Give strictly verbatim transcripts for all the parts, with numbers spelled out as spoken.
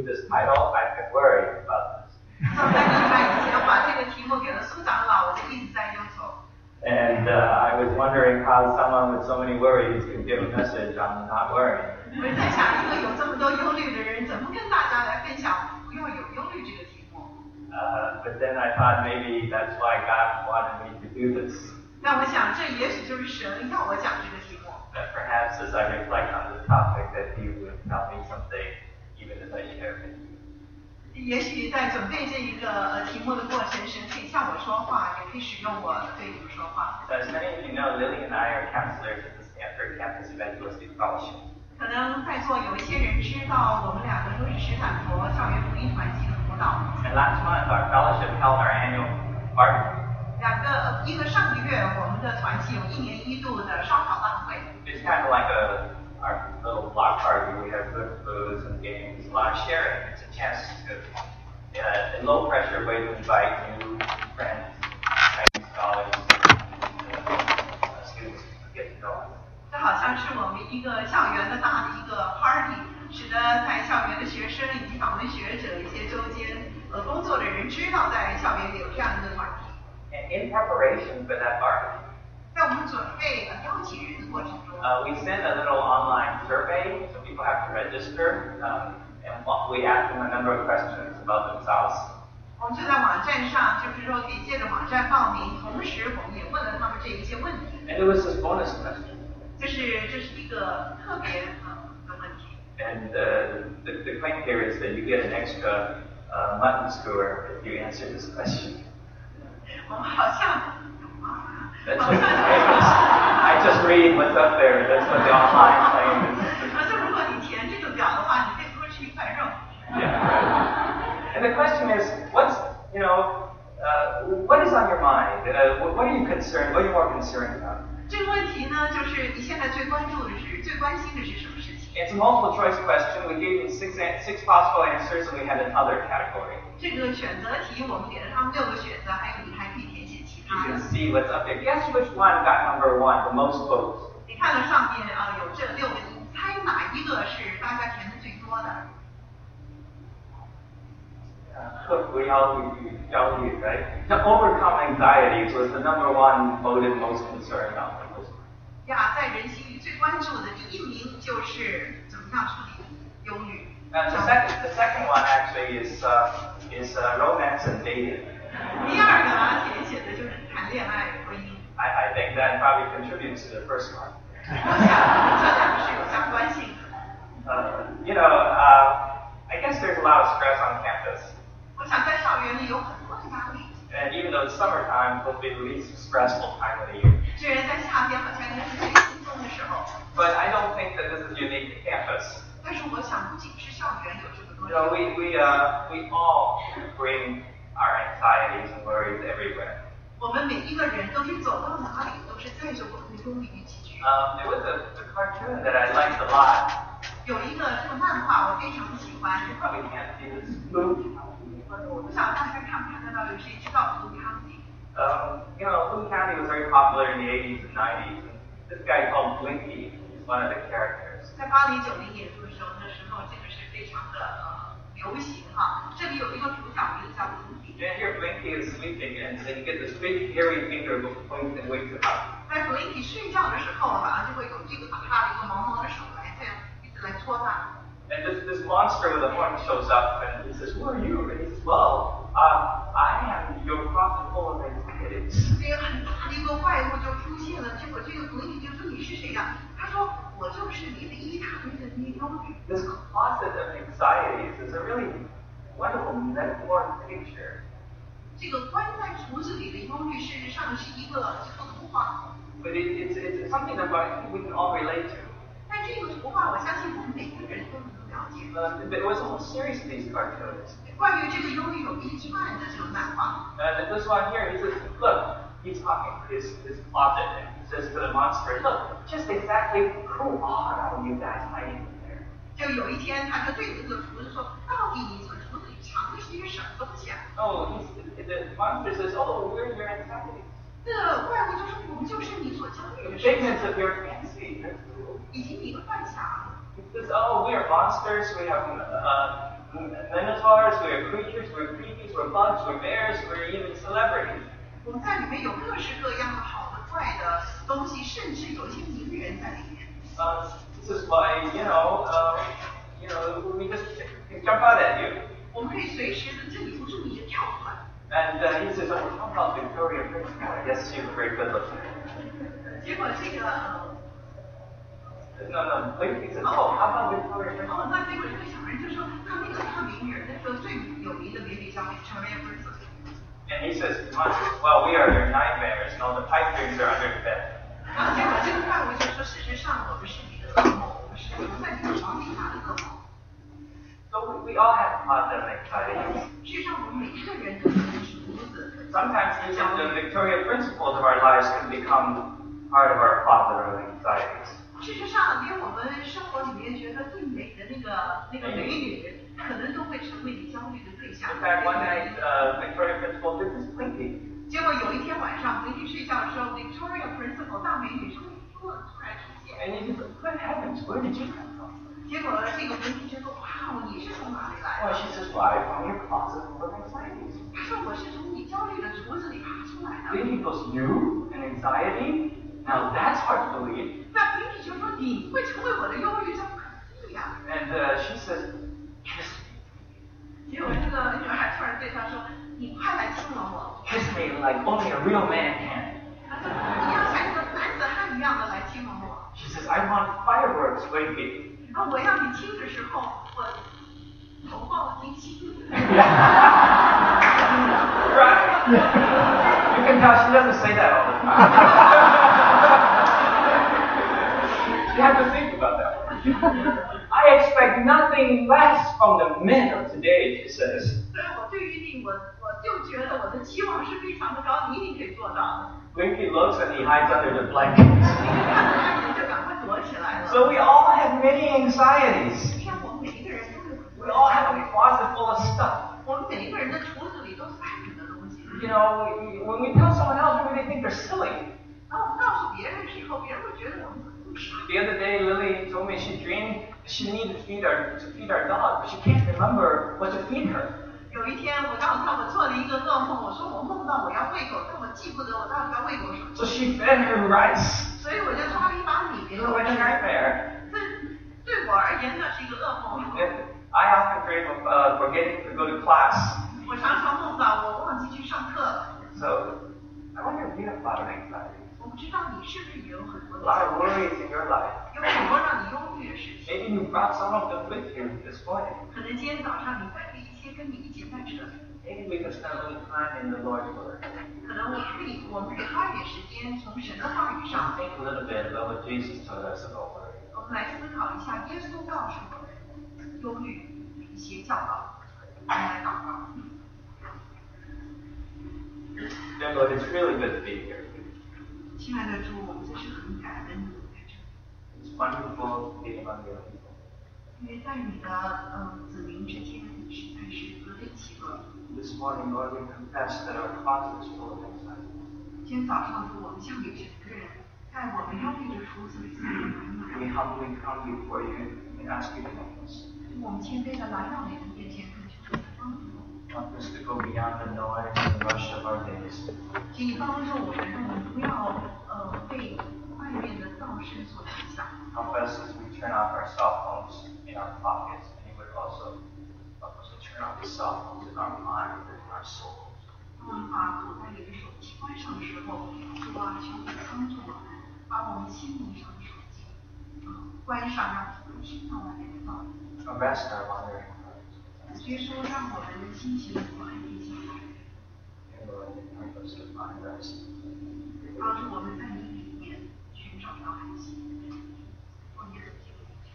do this title, I've been worried about this. 在礼拜以前把这个题目给了苏长老，我就一直在忧愁。 And uh, I was wondering how someone with so many worries could give a message on not worrying. 我在想，一个有这么多忧虑的人，怎么跟大家来分享不要有忧虑这个题目？ Uh, but then I thought maybe that's why God wanted me to do this. 那我想，这也许就是神要我讲这个题目。 That perhaps as I reflect on this topic, that He would tell me something, even as I share it. 也许在准备这一个呃题目的过程，神可以向我说话，也可以使用我对你们说话。 As many of you know, Lily and I are counselors at the Stanford Campus Evangelistic Fellowship. 可能在座有一些人知道，我们两个都是史坦佛校园福音团体的辅导。 And last month, our fellowship held our annual party. 两个，一个上个月我们的团体有一年一度的烧烤大会。 It's kind of like a our little block party. We have good food, some games, a lot of sharing. It's a chance to, uh, in low pressure way, to invite new friends, Chinese scholars, uh, students to get to know us. 这好像是我们一个校园的大的一个 party， 使得在校园的学生以及访问学者、一些周间呃工作的人知道，在校园里有这样一个团体。 And in preparation for that party, 在我们准备呃邀请人的过程中， uh, we send a little online survey, so people have to register, um, and we ask them a number of questions about themselves. 我们就在网站上，就是说可以借着网站报名，同时我们也问了他们这一些问题。 And it was this bonus question. 这是这是一个特别呃的问题。 And uh, the, the claim here is that you get an extra uh, mutton skewer if you answer this question. 我们好像， That's 好 what 像 the claim is. I just read what's up there. That's what the online claim is. 好像如果你填这个表的话，你可以多吃一块肉。 Yeah, right. And the question is, what's, you know, uh, what is on your mind? Uh, what, what are you concerned? What are you more concerned about? 这个问题呢，就是你现在最关注的是、最关心的是什么事情？ It's a multiple choice question. We gave you six, six possible answers, and we had another category. 这个选择题我们给了他们六个选择，还有你还可以填写其 You 他 can 的。 see what's up there. Guess which one got number one, the most votes? 你看到上面啊、有这六个，你猜哪一个是大家填的最多的？ Right? To overcome anxieties was the number one voted most concerned on the list. 呀，在人心里最关注的第一名就是怎么样处理忧虑。 Now the second, the second one actually is uh, is uh, romance and dating. 第二个呢，填写的就是谈恋爱、婚姻。 I, I think that probably contributes to the first one. 我想这两个是有相关性的。 Uh, you know, uh, I guess there's a lot of stress on campus. 我想在校园里有很多的压力。 And even though it's summertime, it'll be the least stressful time of the year. 虽然在夏天好像应该是最轻松的时候， But I don't think that this is unique to campus. 但是我想不仅是校园有这么多 You know, 人， we, we, uh, we all bring our anxieties and worries everywhere. 我们每一个人都是走到哪里都是带着我们的忧虑一起去。 Um, there was a, a cartoon that I liked a lot. 有一个这个漫画我非常的喜欢， You probably can't see this. Blue. 我不晓得大家看不看得到，有谁知道卢康迪？ Um, you know, Boone County was very popular in the eighties and nineties. And this guy called Blinky is one of the characters. 在八零九零年的时候，那时候这个是非常的呃流行哈。这里有一个主角名叫卢迪， And here Blinky is sleeping, and so you get this big hairy finger points and wakes him up. 在布林奇睡觉的时候，好像就会有这个把他的一个毛毛的手来这样一直来戳他。 And this, this monster with a horn shows up, and he says, "Who are you?" And he says, "Well, uh, I am your prophet full of anxieties." 这个很大的一个怪物就出现了，结果这个布林奇就说：“你是谁呀？”他说：“我就是你的一堂的那忧虑。” This closet of anxieties is a really wonderful metaphor and picture. 这个关在橱子里的忧虑，事实上是一个这个图画。 But it, it's, it's something that I think we can all relate to. 但这个图画，我相信我们每个人都能够了解。 Uh, there was a whole series of these cartoons. 关于这个忧虑有一串的这个漫画。 And this one here, he says, look, he's talking to his, his closet, and he says to the monster, look, just exactly who are you guys hiding in there? 就有一天，他就对这个厨子说：“到底你这橱子里藏的是一个什么东西啊？” Oh, he's, the monster says, oh, we're your anxieties. 这怪物就说：“我们就是你所焦虑的 The 事情， figments of your fancy. That's cool. 以及你的幻想。” Says, oh, we are monsters, we have uh, minotaurs, we are creatures, we're creatures, we're bugs, we're bears, we're even celebrities. 我们在里面有各式各样的好的、坏的东西，甚至有一些名人在里面。 Uh, this is why, you know, uh, you know, we just jump out at you. 我们可以随时的这里不注意就跳出来。 And uh, he says, oh, how about Victoria Principal? I guess she was very good looking. 结果这个呃。 No, no, he says, oh, how about Victoria Principal? 哦，那结果这个小人就说，他那个大名人，那个最有名的美女叫 Victoria Principal。 And he says, well, we are their nightmares. No, the pipe dreams are under the bed. 然后结果这个怪物就说，事实上我们是你的噩梦，我们是藏在你的床底下的噩梦。 So we, we all have positive anxieties. 事实上，我们每一个人都有竹子。 Sometimes even the Victoria principles of our lives can become part of our positive anxieties. 事实上，连我们生活里面觉得最美的那个那个美女，可能都会成为你焦虑的对象。 In fact, one night, uh, Victoria Principal did this blinking. 结果有一天晚上，回去睡觉的时候 ，Victoria Principal 大美女突突突然出现。 And he said, "Good heavens, where did you come from?" 结果这个文婷就说：“哇，你是从哪里来的？” Well, she says, "Well, I from your closet full of anxieties." 她说：“我是从你焦虑的竹子里爬出来的。” Then he goes, "You and anxiety? Now that's hard to believe." 那文婷就说：“你会成为我的忧郁症？可以呀。” And uh, she says, "Kiss me." 结果这个女孩突然对他说：“你快来亲吻我。” Kiss me like only a real man can. 你要像一个男子汉一样的来亲吻我。 She says, "I want fireworks, baby." 啊，我要你亲的时候，我头爆惊心。 Right. You can tell she doesn't say that all the time. You have to think about that. I expect nothing less from the men of today, she says. 所以我对于你，我我就觉得我的期望是非常的高，你一定可以做到的。 Winky looks and he hides under the blankets. 你就赶快躲起来了。 So we all have many anxieties. 你看，我们每一个人都有很多 We all have a closet full of stuff. 我们每一个人的橱子里都塞满了东西。 You know, when we tell someone else, maybe they think they're silly. 当我们告诉别人的时候，别人会觉得我们很傻。 The other day, Lily told me she dreamed she needed to feed our to feed our dog, but she can't remember what to feed her. 有一天，我告诉他我做了一个噩梦，我说我梦到我要喂狗，但我记不得我到底要喂狗什么。 So she fed her rice. 所以我就抓了一把米给 It 狗 was a 吃。 nightmare. 这对我而言，那是一个噩梦。 I often dream of uh, forgetting to go to class. 我常常梦到我忘记去上课了。 So I wonder if you have a lot of anxiety, 我不知道你是不是也有很多 a 的 lot of worries in your life. 有很多让你忧虑的事情。 Maybe you brought some of them with you this morning. 可能今天早上你带着一些跟你一起在这里。 Maybe we can spend a little time in the Lord's Word. 可能我可以，我们可以花一点时间从神的话语上， Think a little bit about what Jesus told us about worry. 我们来思考一下耶稣告诉我们忧虑的一些教导。我们来祷告。 Dear Lord, it's really good to be here. 亲爱的主，我们真是很感恩你在这里， It's wonderful to be among your people. 因为在你的嗯子民之间实在是何等喜乐。 This morning, Lord, we confess that our closet is full of anxiety. 今天早上主，我们向你承认，在我们忧虑的橱子里塞满满。 We humbly come before you and ask you to help us. 我们谦卑的来到你的面前，恳求你帮助我们。 Help us to go beyond the noise and the rush of our days. 请你帮助我们，让我们不要呃被外面的噪声所影响。 Help us as we turn off our cell phones in our pockets, and you would also help us to turn off the cell phones in our minds and in our souls. 当我们把口袋里的手机关上的时候，主啊，求你帮助我们，把我们心灵上的手机啊关上，让我们听到外面的噪音。 Arrest our wandering hearts. 所以说，让我们的心情能够安定下来， And Lord, help us to find rest. 帮助我们在你里面寻找到安息。奉耶稣基督的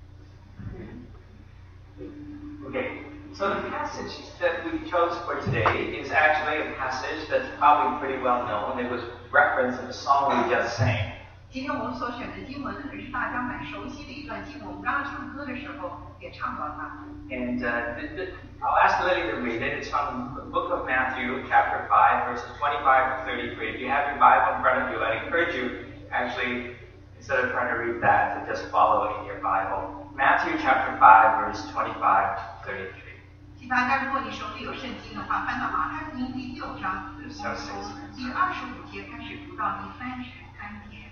名。 Okay, so the passage that we chose for today is actually a passage that's probably pretty well known. It was referenced in the song we just sang. 今天我们所选的经文可能是大家蛮熟悉的一段经文，我们刚刚唱歌的时候也唱到它。 And uh, the, the, I'll ask Lily to read it. It's from the book of Matthew, chapter five, verses twenty-five to thirty-three. If you have your Bible in front of you, I encourage you, actually, instead of trying to read that, to just follow it in your Bible. Matthew chapter five, verse twenty-five to thirty-three. 请大家，如果你手里有圣经的话，翻到马太福音第六章，我们从第二十五节开始读到第三十三节。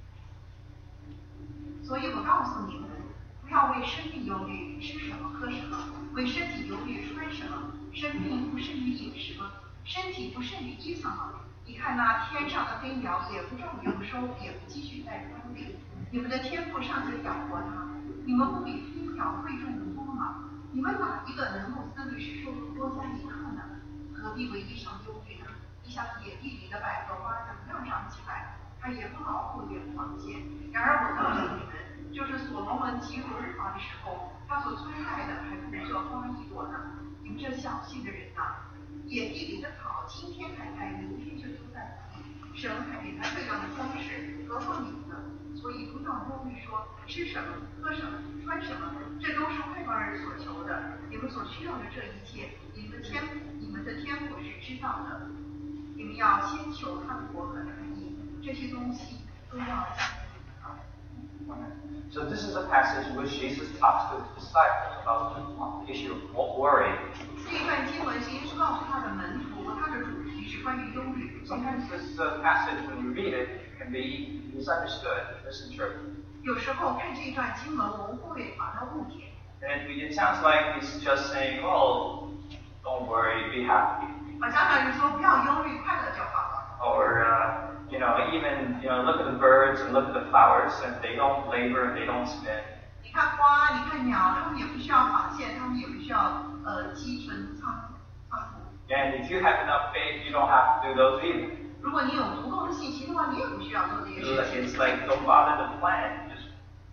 所以我告诉你们，不要为生命忧虑，吃什么喝什么；为身体忧虑，穿什么。生命不胜于饮食吗？身体不胜于衣裳吗？你看那天上的飞鸟，也不种营收，也不积蓄在仓里，你们的天父尚且养活它，你们不比飞鸟贵重得多吗？你们哪一个能够思虑使寿数多加一刻呢？何必为衣裳忧虑呢？你想野地里的百合花怎么样长起来？它也不劳苦也不纺线。然而我告诉你们，就是所罗门极如日华的时候，他所穿戴的还不如这花一朵呢。你们这小信的人呐，野地里的草今天还在，明天就丢在土里，神还给它这样的装饰，何况你们呢？所以不要忧虑说吃什么、喝什么、穿什么，这都是外邦人所求的。你们所需要的这一切，你们的天你们的天父是知道的。你们要先求他的国和他的义，这些东西都要加给你们。 So this is a passage in which Jesus talks to his disciples about the issue of worry. 这一段经文是耶稣告诉他的门徒，他的主题是关于忧虑。 Sometimes this uh, passage, when you read it, can be misunderstood, misinterpreted. 有时候看这一段经文，我们会把它误解。 And it sounds like he's just saying, "Oh, don't worry, be happy." 好像好像说不要忧虑，快乐就好了。 Or uh, you know, even you know, look at the birds and look at the flowers, and they don't labor and they don't spin. 你看花，你看鸟，它们也不需要纺线，它们也不需要呃积存仓仓储。 And if you have enough faith, you don't have to do those either. 如果你有足够的信心的话，你也不需要做这些事情。 It's like don't bother to plan, just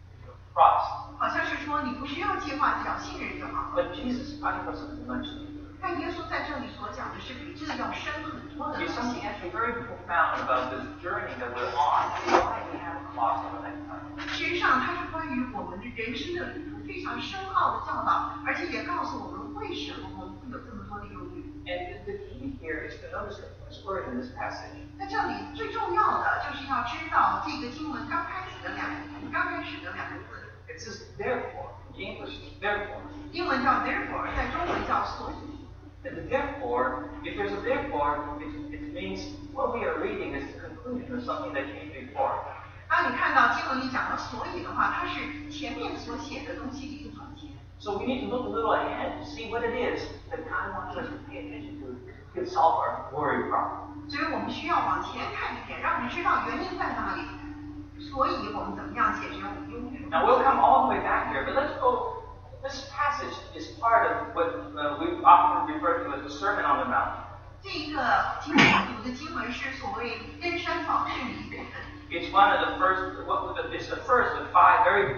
trust. 好像是说你不需要计划，只要信任就好。 But Jesus is talking about something much deeper. 但耶稣在这里所讲的是比这要深很多的东 There's something 西。 actually very profound about this journey that we're on. Why we have a cross on the next time? 事实上，它是关于我们的人生的旅途非常深奥的教导，而且也告诉我们为什么我们会有这么多的忧虑。 And the key here is to notice the first word in this passage. 在这里最重要的就是要知道这个经文刚开始的两刚开始的两个字。 It says therefore. In English, it's therefore. 英文叫 therefore， 在中文叫所以。 And the therefore, if there's a therefore, it, it means what we are reading is the conclusion of something that came before. 当你看到经文里讲的所以的话，它是前面所写的东西的一个总结。 So we need to look a little ahead to see what it is that God wants us to pay attention to to solve our worry problem. 所以我们需要往前看一点，让我们知道原因在哪里。所以我们怎么样解决我们忧虑？ Now we'll come all the way back here, but let's go. This passage is part of what uh, we often refer to as the Sermon on the Mount. 这一个今天读的经文是所谓登山宝训的一部分。 It's one of the first. What it's the first of five very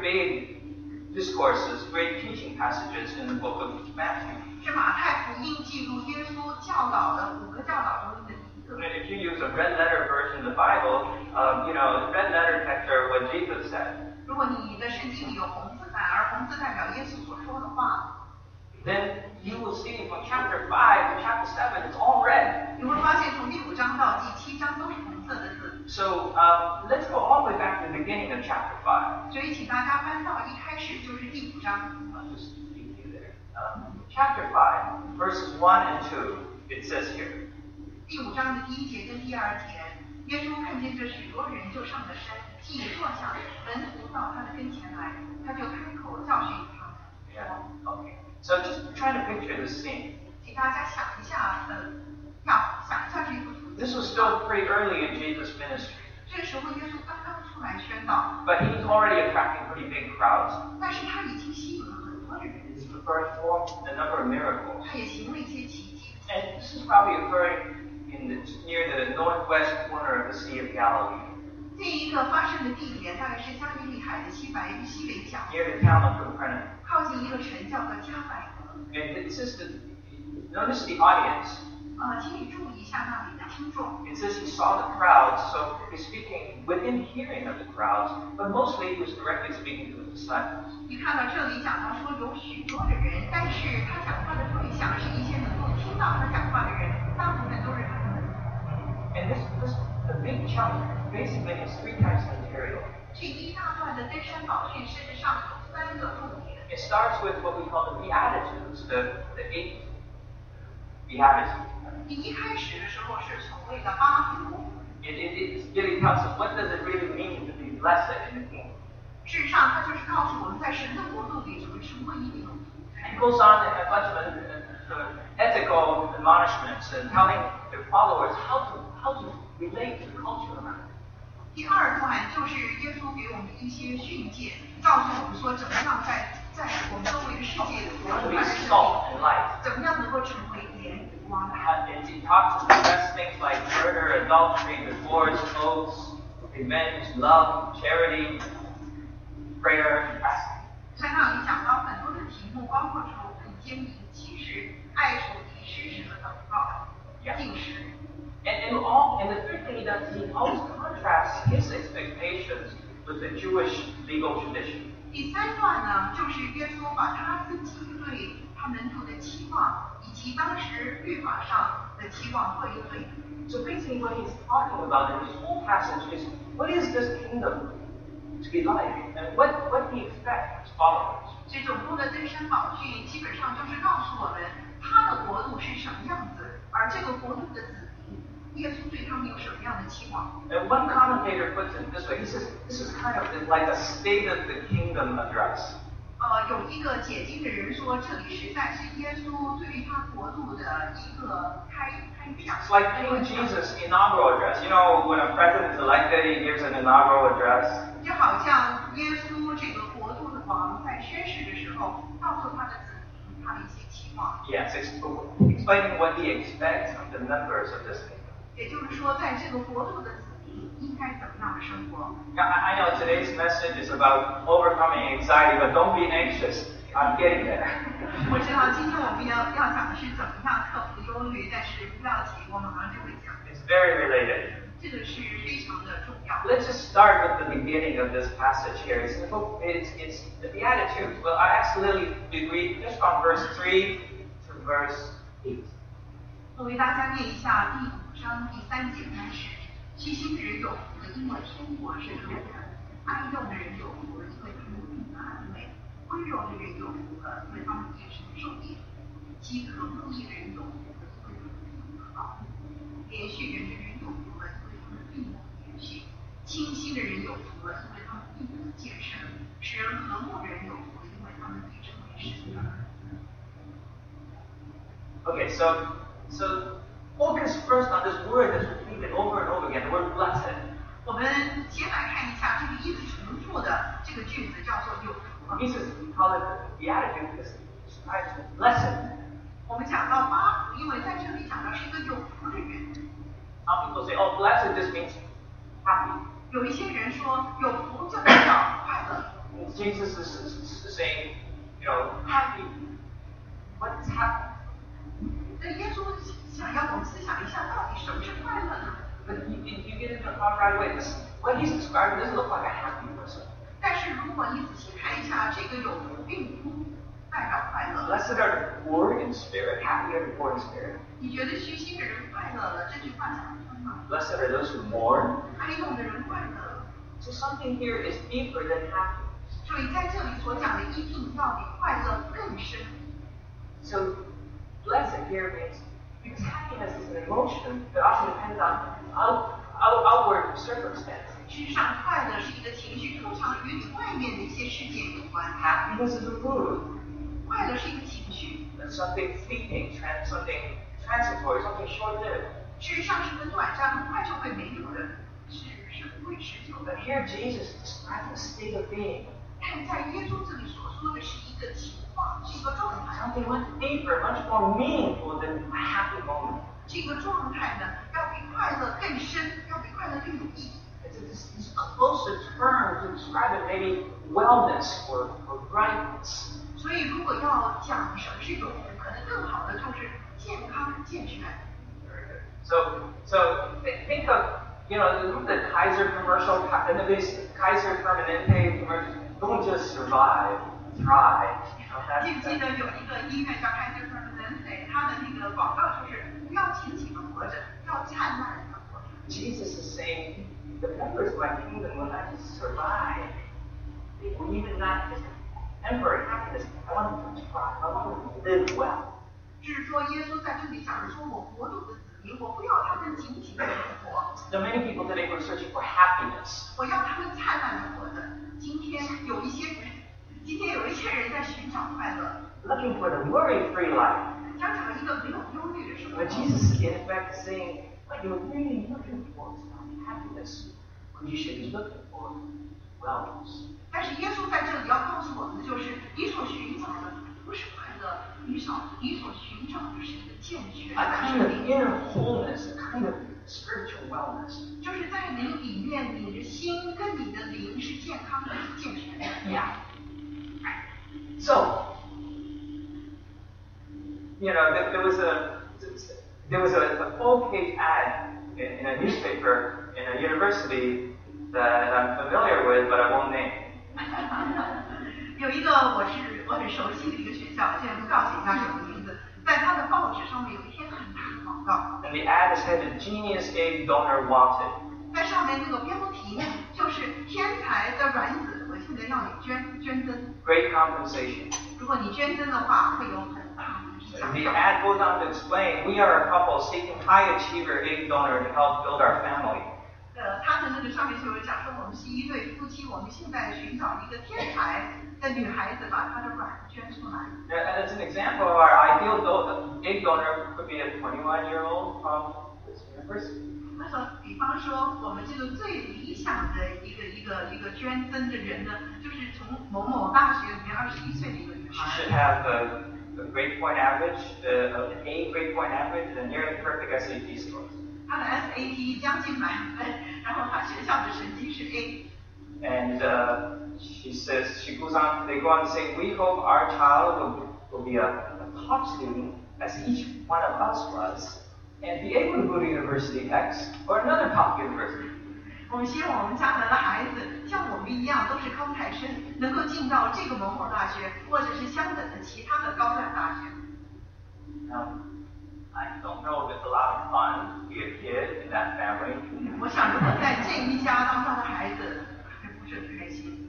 big discourses, great teaching passages in the book of Matthew. 是马太福音记录耶稣教导的五个教导中的一个。 And if you use a red letter version of the Bible, um, you know, red letter text are what Jesus said. 如果你的圣经里有红字版，而红字代表耶稣所说的话， Then you will see from chapter five to chapter seven, it's all red. 你会发现从第五章到第七章都是红色的字。 So um, let's go all the way back to the beginning of chapter five. 所以请大家翻到一开始就是第五章。 I'll just leave you there. Um, chapter five, verses one and two, it says here. 第五章的第一节跟第二节，耶稣看见这许多人，就上了山，既坐下，门徒到他的跟前来，他就开口教训他们。 Yeah. Okay. So just trying to picture this scene. 请大家想一下，呃，要想一下这个图。 This was still pretty early in Jesus' ministry, 这个时候耶稣刚刚出来宣道， but he's already attracting pretty big crowds. 但是他已经吸引了很多的人， He's performed a number of miracles. 他也行了一些奇迹。 And this is probably occurring in the, near the northwest corner of the Sea of Galilee, 这一个发生的地点大概是加利利海的西北西北角， near the town of Capernaum. 靠近一个城叫做加百格。 And this is the, notice the audience. 呃，请你注意一下那里的听众。 It says he saw the crowds, so he's speaking within hearing of the crowds, but mostly he was directly speaking to the disciples. 你看到这里讲到说有许多的人，但是他讲话的对象是一些能够听到他讲话的人，大部分都是他的门徒。 And this, this the big chunk basically is three types of material. 这一大段的登山宝训事实上有三个重点。 It starts with what we call the Beatitudes, the, the eight Beatitudes. 第一开始的时候是所谓的八福。 It, it, it really tells us what does it really mean to be blessed in the kingdom. 事实上，它就是告诉我们在神的国度里怎么成为一种。 It goes on a bunch of uh, ethical admonishments and telling their followers how to how to relate to the culture around. 第二段就是耶稣给我们的一些训诫，告诉我们说怎么样在在我们周围的世界里活出来生命，怎么样能够成为盐与光。 And he talks about things like murder, adultery, divorce, oaths, revenge, love, charity, prayer, and fasting. 在那里讲到很多的题目，包括仇恨、奸淫、欺世、爱仇敌、施舍、祷告、进食。 And, and all, and the third thing he does is he always contrasts his expectations with the Jewish legal tradition. 第三段呢，就是耶稣把他自己对他门徒的期望，以及当时律法上的期望做一个对比。 So basically, what he's talking about in this whole passage is what is this kingdom to be like, and what what he expects his followers. 这总共的登山宝训基本上就是告诉我们他的国度是什么样子，而这个国度的子民，耶稣对他们有什么样的期望。 And one commentator puts it this way: he says this is kind of like a State of the Kingdom address. 呃，有一个解经的人说，这里实在是耶稣对于他国度的一个开开讲。 It's like King Jesus' inaugural address. You know, when a president is elected, he gives an inaugural address. 就好像耶稣这个国度的王在宣誓的时候，告诉他的子民他的一些期望。 Yes, explaining what he expects of the members of this kingdom. 也就是说，在这个国度的子民应该怎么样的生活。 Now, I know today's message is about overcoming anxiety, but don't be anxious. I'm getting there. 我知道今天我们要要讲的是怎么样克服忧虑，但是不要急，我马上就会讲。 It's very related. 这个是非常的重要。 Let's just start with the beginning of this passage here. It's, it's, it's the Beatitudes. Well, I asked Lily to read just from verse three to verse eight. 我为大家念一下第五章第三节开始。虚心的人有福了，因为天国是他们的；哀痛的人有福了，因为他们必得安慰；温柔的人有福了，因为他们必承受地；饥渴慕义的人有福了，因为他们必得饱；连续人的人有福了，因为他们必蒙连续；清心的人有福了，因为他们必得见神；使人和睦的人有福了，因为他们必成为神的儿子。 Okay, so so focus first on this word that's repeated over and over again, the word blessed. 我们先来看一下这个一直重复的这个句子叫做有福。 Jesus called it the Beatitude because it describes blessed. 我们讲到八福，因为在这里讲到是一个有福的人。 Some people say, oh, blessed just means happy. 有一些人说有福就代表快乐。 Jesus is, is, is saying, you know, happy. What is happy? 那耶稣想要我们思想一下，到底什么是快乐呢？ But you, you get into the thought right away. This, what he's describing doesn't look like a happy person. 但是如果你仔细看一下，这个有福并不代表快乐。 Blessed are the poor in spirit. Happy are the poor in spirit. 你觉得虚心的人快乐了，这句话讲得通吗？ Blessed are those who mourn. 哀痛的人快乐。 So something here is deeper than happy. 所以在这里所讲的一定要比快乐更深。 So blessed here means because happiness is an emotion that often depends on out, out, outward circumstances. 事实上，快乐是一个情绪，通常与你外面的一些事件有关。 Happiness is a mood. 快乐是一个情绪， That's something fleeting, trans, something transitory, something short-lived. 事实上是个短暂，很快就会没有的，是是不会持久的。 But here Jesus describes a state of being. 但在耶稣这里所说的是一个情况，是一个状态。 Something much deeper, much more meaningful than a happy moment. 这个状态呢，要比快乐更深，要比快乐更有意义。 It's a, it's a closer term to describe it, maybe wellness or, or brightness. 所以，如果要讲什么是有福，可能更好的就是健康、健全。 So, so think of, you know, the Kaiser commercial, the Kaiser Permanente commercial. Don't just survive, thrive. You know, that's, 记不记得有一个音乐叫 Kaiser Permanente，它的那个广告就是不要紧紧的活着，要灿烂的活着。 Jesus is saying the members of my kingdom will not just survive, they will even not just And for happiness, I want them to try. I want them to live well. 是说耶稣在这里讲说，我国度的子民，我不要他们仅仅的活。 There are many people today who are searching for happiness. 我要他们灿烂的活着。今天有一些人，今天有一些人在寻找快乐。 Looking for the worry-free life. 想找一个没有忧虑的生活。 But Jesus is in fact saying, what you're really looking for is not happiness. What you should be looking for is wellness. 但是耶稣在这里要告诉我们的就是，你所寻找的不是快乐，你所你所寻找的是一个健全 A 的 kind 生 of 命， inner wholeness, a kind of spiritual wellness. 就是在你里面，你的心跟你的灵是健康的、是健全的。 Yeah. So, you know, there, there was a there was a, a full-page ad in, in a newspaper in a university that I'm familiar with, but I won't name. 有一个我是我很熟悉的一个学校，现在不告诉一下什么名字，在他的报纸上面有一篇很大的广告， And the ad is headed Genius Egg Donor Wanted. 在上面那个标题呢，就是天才的卵子，我现在要你捐捐赠， Great compensation. 如果你捐赠的话，会有很大的奖 The 赏。 ad goes on to explain, we are a couple seeking high achiever egg donor to help build our family. 呃，他的那个上面就有讲说，我们是一对夫妻，我们现在寻找一个天才的女孩子，把她的卵捐出来。 And as an example of our ideal do- egg donor could be a twenty-one-year-old from this university. 他说，比方说，我们这个最理想的一个一个一个捐赠的人呢，就是从某某大学里面二十一岁的一个女 She 孩。 should have a, a grade point average, uh, an A grade point average, and a nearly perfect S A T score. 她的 S A T 将近满分，然后她学校的成绩是 A。 And uh, she says, she goes on, they go on to say, we hope our child will, will be a, a top student, as each one of us was, and be able to go to University X or another top university. 我们希望我们将来的孩子像我们一样，都是高材生，能够进到这个某某大学，或者是相等的其他的高等大学。 Now, I don't know if it's a lot of fun to be a kid in that family. 我想，如果在这一家当中的孩子，还不是很开心。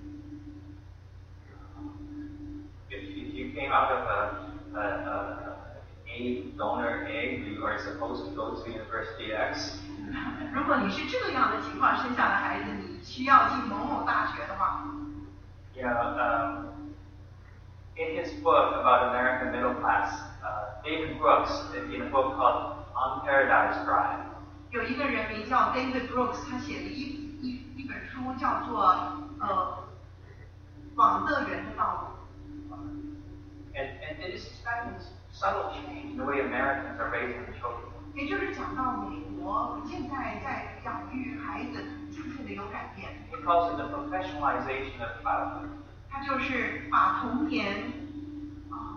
If, if you came out of a, a, a, a donor egg, you are supposed to go to University X. 如果你是这样的情况生下的孩子，你需要进某某大学的话， You know, um, in his book about American middle class, uh, David Brooks, in a book called On Paradise Drive, 有一个人名叫 David Brooks， 他写了一一一本书，叫做呃往乐园的道路。 and, and it is describing this subtle change in the way Americans are raising their children. 也就是讲到美国现在在养育孩子渐渐的有改变， He calls it the professionalization of childhood. 他就是把童年啊，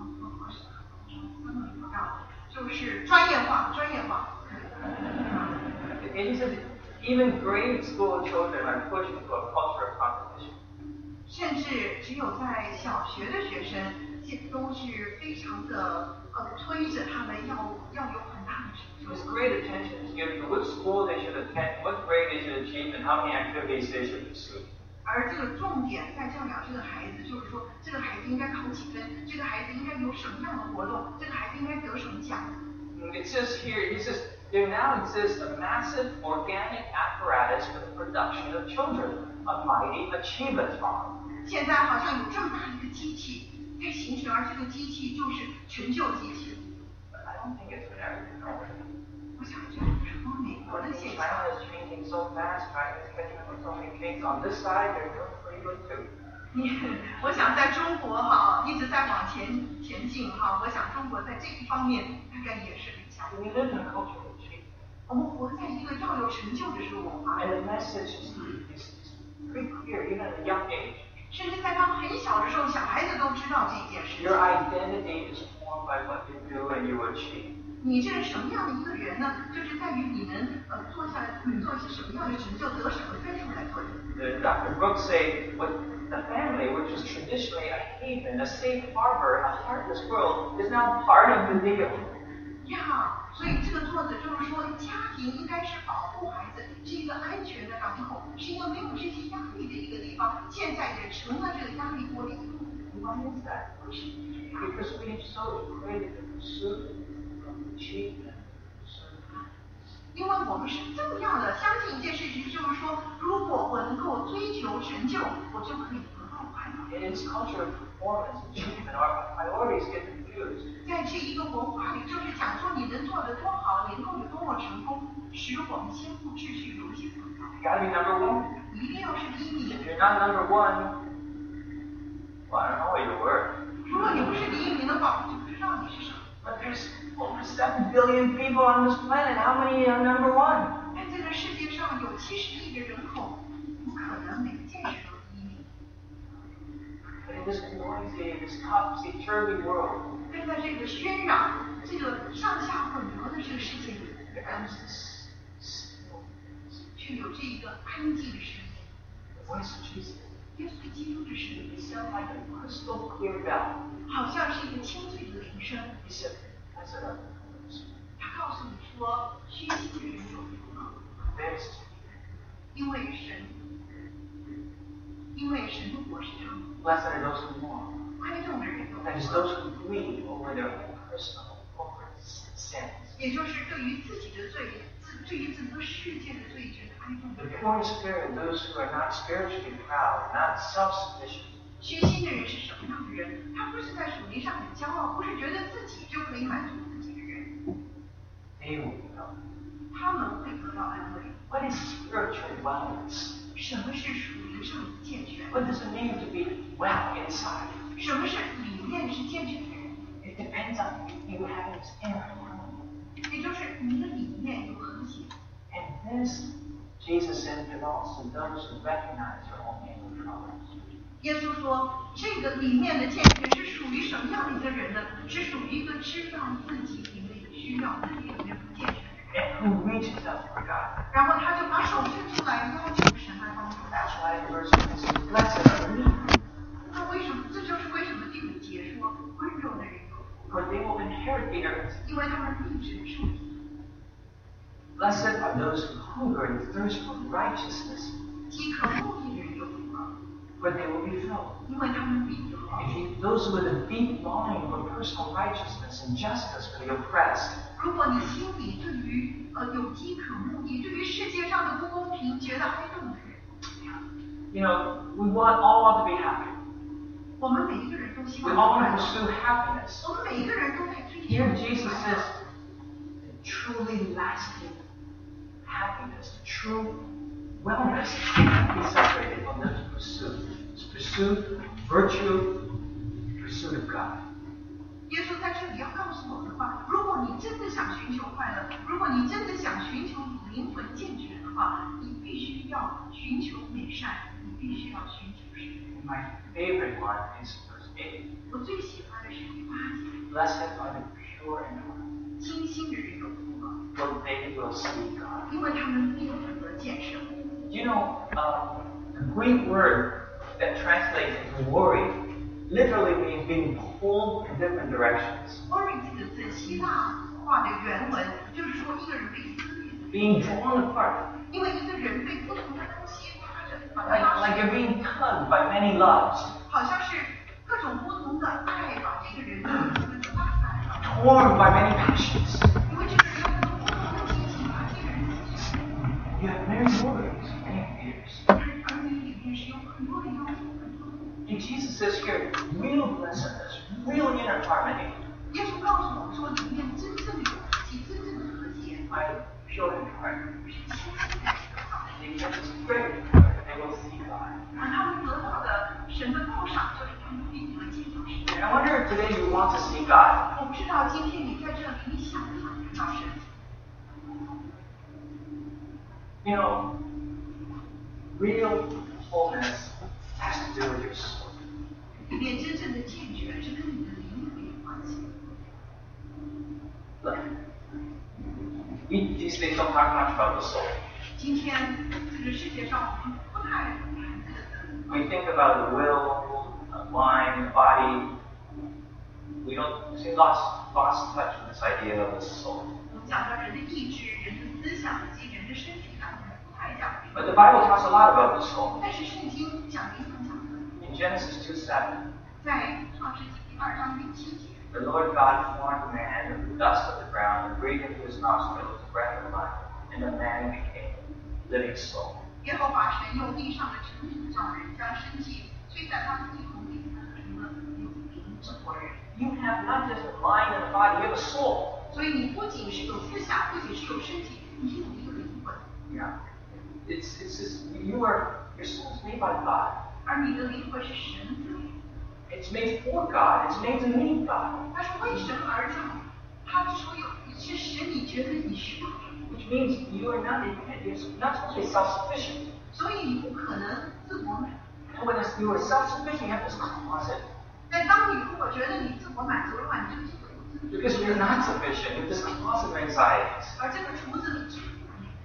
就是专业化，专业化。 And he says even grade school children are pushed into a culture of competition. 甚至只有在小学的学生，现都是非常的呃推着他们要要有很大的成就。 This great attention is given to which school they should attend, what grade they should achieve, and how many activities they should pursue. 而这个重点在教养这个孩子，就是说这个孩子应该考几分，这个孩子应该有什么样的活动，这个孩子应该得什么奖。 It says here, he says, there now exists a massive organic apparatus for the production of children, a mighty achievement farm. 现在好像有这么大一个机器在形成，而这个机器就是成就机器。 But I don't think it's American culture. 我想这不是光美国的现象。 China is changing so fast, China is catching up with so many things. On this side, they're doing pretty good too. 你，我想在中国哈一直在往前前进哈，我想中国在这一方面大概也是很强。 We live in a culture of achievement. 我们活在一个要有成就的这个文化， And the message is, is, is pretty clear, even at a young age. 甚至在他们很小的时候，小孩子都知道这一件事 Your 情。 identity is formed by what you do and you achieve. 你这是什么样的一个人呢？就是在于你能呃做下来，你做一些什么样的成就，得什么分数来做的。 The Doctor Brooks say, what the family, which was traditionally a haven, a safe harbor in a heartless world, is now part of the deal. 呀，所以这个作者就是说，家庭应该是保护孩子，是一个安全的港口，是一个没有这些压力的一个地方。现在也成了这个压力锅的一部分。 Why is that? Because we've so equated the pursuit of achievement. 因为我们是这样的相信一件事情，就是说，如果我能够追求成就，我就可以得到快乐。 In this culture of performance, achievement, our priorities get confused. 在这一个文化里，就是讲说你能做得多好，能够有多么成功，使我们先后秩序有些混淆。 You gotta be number one. 你一定要是第一名。 If you're not number one, well, I don't know what you were. 如果你不是第一名的话，我就不知道你是什么。 But there's over seven billion people on this planet. How many are number one? 在这个世界上有七十亿的人口，不可能每件事都第一名。 But in this noisy, this topsy-turvy world, 但在这个喧嚷、这个上下混合的这个世界里， there comes this stillness. 却有这一个安静的声音。 The voice of Jesus. 耶稣基督的声音 It sounds like a crystal clear bell. 好像是一个清脆的铃声。 He said, I said, uh, 他告诉你说，虚心的人有福了， there's 因为神，因为神的国是他们。 blessed are those who mourn. 哀痛的人有福 That is 了， those who grieve over their own personal over sins. 也就是对于自己的罪，自对于整个世界的罪觉得哀痛的 The 人。 poor in spirit, those who are not spiritually proud, not self-sufficient. 虚心的人是什么样的人？他不是在属灵上很骄傲，不是觉得自己就可以满足自己的人。 They will be helped. 他们会得到安慰。 What is spiritual wellness? 什么是属灵上的健全？ What does it mean to be well inside? 什么是里面是健全的人？ It depends on you having this inner harmony. 也就是你的里面有和谐。 And this, Jesus said, belongs to those who recognize their own inner troubles. 耶稣说，这个里面的健全是属于什么样的一个人呢？是属于一个知道自己里面有需要、里面有不健全的人。 And who reaches out for God. 然后他就把手伸出来，要求神来帮助他。 That's why in verse one it says, blessed are the meek, 那为什么？这就是为什么第五节说温柔的人有福， for they will inherit the earth. 因为他们必承受地。 Blessed are those who hunger and thirst for righteousness, 饥渴慕义的人有福了， for they will be filled. 因为他们必得饱。 If you, those with a deep longing for personal righteousness and justice for the oppressed, 如果你心里对于呃有饥渴慕义，对于世界上的不公平觉得哀痛的人， you know, we want all to be happy. 我们每一个人都希 We 望 all 快 want to 乐， pursue happiness. 我们每一个人都在追求 Here Jesus 快乐 says, the truly lasting happiness, the true wellness cannot be separated from this pursuit. This pursuit, virtue, pursuit of God. 耶稣在这里要告诉我们的话，如果你真的想寻求快乐，如果你真的想寻求灵魂健全的话，你必须要寻求美善，你必须要寻求神。 My favorite one is verse eight. 我最喜欢的是第八节， Blessed are the pure in heart, 清心的人有福了， for they will see God. 因为他们必得见神。 You know, um, the Greek word that translates into worry literally means being pulled in different directions, worry 这个字希腊话的原文就是说一个人被撕裂， being drawn apart, 因为一个人被不同的东西拉着，把他 like, 拉 like 扯， you're being tugged by many loves, 好像是各种不同的爱把这个人拉拉开了。 torn by many passions. 因为这个人有不同的激情把这个人刺激， You have many worries, many fears. 而你里面是有很多的要求，很多的。 And Jesus says here, real blessedness, real inner harmony. 耶稣告诉我们说，里面真正有和谐，真正的和谐， I pure in heart. 是清晰的得到。 They get this great heart, they will see God. 而他们得到的神的报赏，就是他们必得见到神。 And I wonder if today you want to see God. 我不知道今天你在这里，你想不想看到神？ You know, real wholeness has to do with your soul. 里面真正的健全是跟你的灵魂有关系。 Look, we these days don't talk much about the soul. 今天这个世界上，我们不太谈这个字。 We think about the will, the mind, the body. We don't see lost lost touch with this idea of the soul. 我们讲到人的意志、人的思想以及人的身体，咱们不太讲。 But the Bible talks a lot about the soul. 但是圣经讲灵魂讲的， In Genesis two seven, 在创世纪第二章第七节。 The Lord God formed man of the dust of the ground and breathed into his nostrils the breath of life, and the man became a living soul. 耶和华神用地上的尘土造人，将生气吹在他的地孔里，成了有灵之活人。 You have not just a mind and a body, you have a soul. 所以你不仅是有思想，不仅是有身体，你是有一个灵魂。 Yeah. It's, it's just, you are, your soul is made by God. 而你的灵魂是神造的。 It's made for God. It's made to meet God. 它是为神而造，它之所以是使你觉得你需要什么。 Which means you are not, you're not supposed to be self-sufficient. 所以你不可能自我满足。 And when you are self-sufficient, you have this closet. 但当你如果觉得你自我满足的话，你就这个厨子。 Because you're not sufficient. You have this closet of anxieties. 而这个厨子里充满了。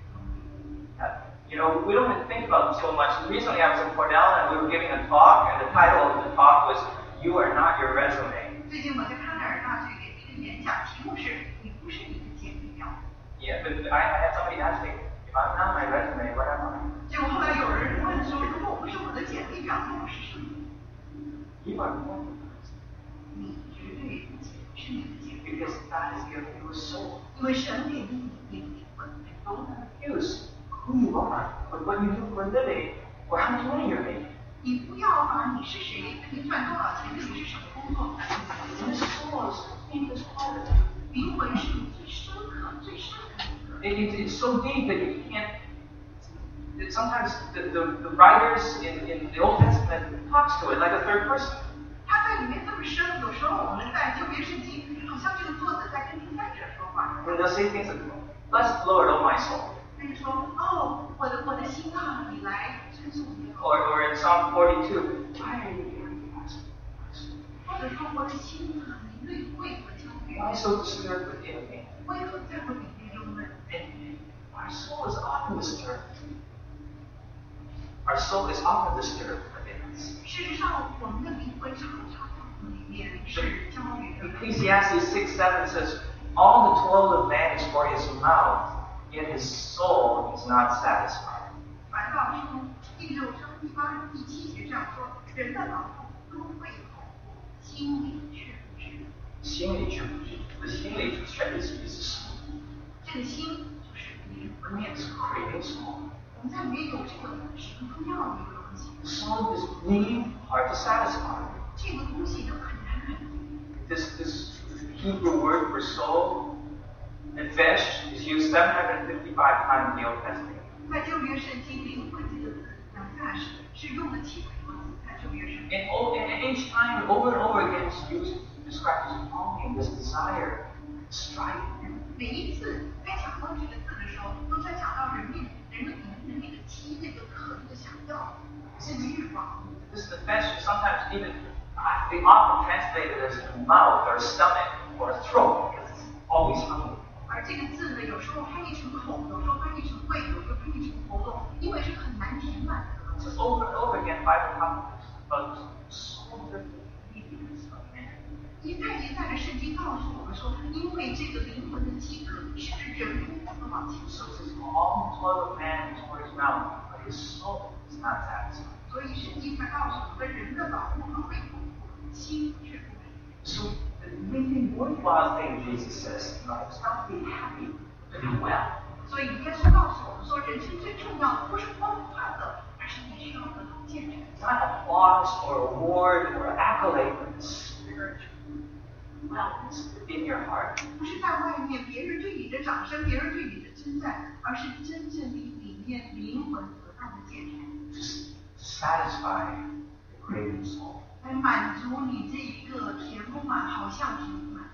You know, we don't even think about this so much. Recently I was in Cornell and we were giving a talk, and the title of the talk was, You Are Not Your Resume. 最近我在康奈尔大学给一个演讲，题目是“你不是你的简历表”。 Yeah, but I, I had somebody ask me, if I'm not my resume, what am I? 结果后来有人问说，如果我不是我的简历表，那我是什么？ You are more than 你绝对不仅是你的简历， because God has given you a soul. 因为神给你一个灵魂。 Don't confuse who you are with what you do for a living or how much money you're making. 你不要把你是谁、跟你赚多少钱、跟你是什么工作， Your soul is the deepest part of it. 灵魂是你最深刻、最深的一个。 It, it, it's so deep that you can't. That sometimes the, the, the writers in, in the Old Testament talks to it like a third person. 它在里面这么深，有时候我们在旧约圣经，好像这个作者在跟第三者说话。 When they'll say things like, Bless the Lord, O my soul. 他就说：“哦，我的我的心啊，你来称颂耶和华。 Or, or in Psalm forty-two, Why are you downcast? 或者说我的心啊，你为为何焦虑？ Why so disturbed within me? 为何在我里面忧闷？ And our soul is often disturbed. Our soul is often disturbed within us. 事实上，我们的灵魂常常在我们里面是焦虑的。 Ecclesiastes six seven says, All the toil of man is for his mouth, yet his soul is not satisfied. 凡道书第六章第八第七节这样说：人的劳动都会口腹，心里却不知。 心里却不知，the 心里却是意思是， 这个心就是灵魂。 it's craving soul. 我们在里面有这个神不要的一个东西， Soul is really hard to satisfy. 这个东西呢很难满足。 This, this Hebrew word for soul, nefesh, is used seven hundred fifty-five times in the Old Testament. 在旧约圣经灵魂这个词 nefesh 是用了七百多次，在旧约圣经。 And, o- and each time, over and over again, it's used to describe this longing, this desire, striving. 每一次在讲到这个字的时候，都在讲到人命人的灵的那个期那个渴那个想要这个欲望。 This nefesh is sometimes even, uh, they often translate it as mouth or stomach or throat because it's always hungry. 而这个字呢，有时候翻译成口，有时候翻译成胃，有时候翻译成喉咙，因为是很难填满的东 So 西。 over and over again, Bible talks about so different needs of man. 一再一再的圣经告诉我们说，因为这个灵魂的饥渴，使人不能往前 So 走。 it says, all the toil of man is for his mouth, but his soul is not satisfied. 所以圣经才告诉我们，人的劳碌和胃口，心却不满。 So the really worthwhile thing, Jesus says, in life is not to be happy, but to be well. 所以耶稣告诉我们说，人生最重要的不是光快乐，而是你需要得到健全。 It's not applause or award or accolade, but spiritual wellness within your heart. 不是在外面别人对你的掌声，别人对你的称赞，而是真正你里面灵魂得到的健全， Just satisfy the craving soul. 来满足你这一个填不满，好像填不满。